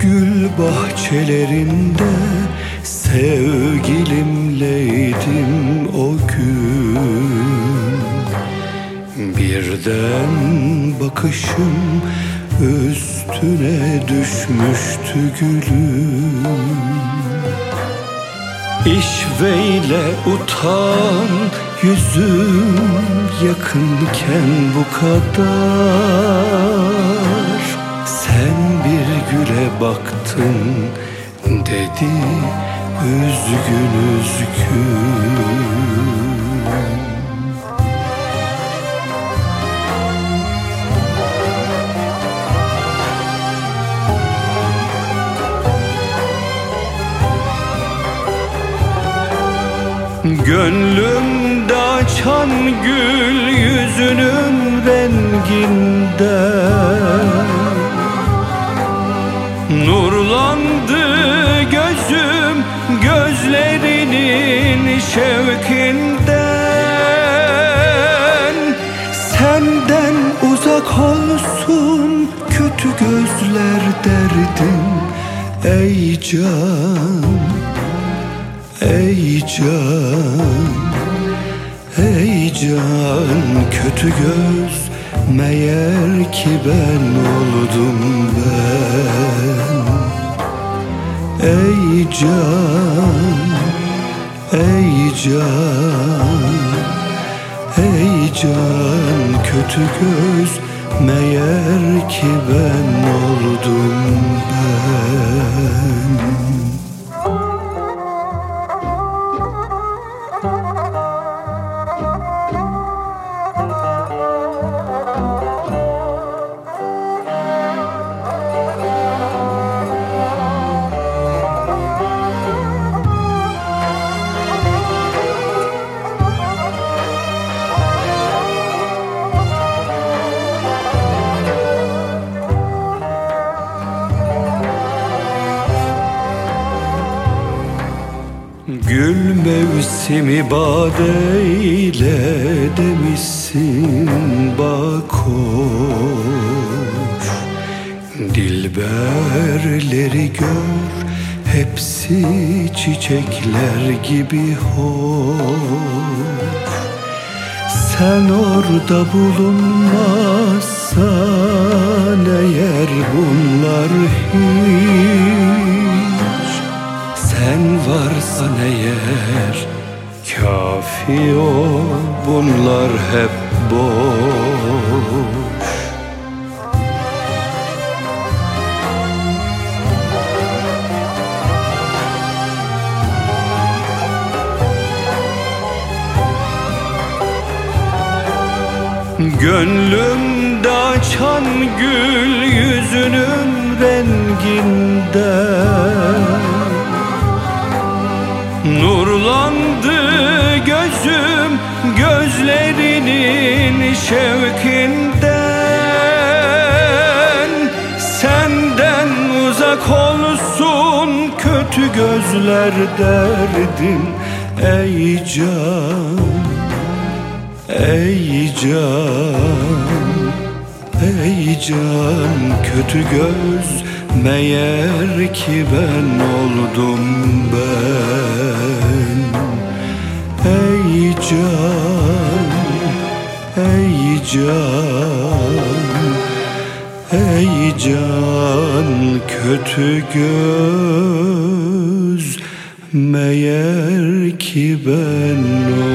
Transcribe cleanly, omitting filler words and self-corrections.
Gül bahçelerinde sevgilimleydim o gün. Birden bakışım üstüne düşmüştü gülüm. İşveyle utan yüzüm yakınken bu kadar. Sen bir güle baktın dedi üzgün üzgün. Gönlümde açan gül yüzünün renginde nurlandı gözüm gözlerinin şevkinden. Senden uzak olsun kötü gözler derdim ey can. Ey can, ey can, kötü göz meğer ki ben oldum ben. Ey can, ey can, ey can, kötü göz meğer ki ben oldum ben. Gül mevsimi badeyle demişsin bak hoş. Dilberleri gör hepsi çiçekler gibi hoş. Sen orada bulunmazsan eğer bunlar hiç. Sen varsan eğer kafi o, bunlar hep boş. Gönlümde açan gül yüzünün renginde nurlandı gözüm gözlerinin şevkinden. Senden uzak olsun kötü gözler derdim ey can. Ey can, ey can, kötü göz meğer ki ben oldum ben. Ey can, ey can, ey can, kötü göz meğer ki ben oldum.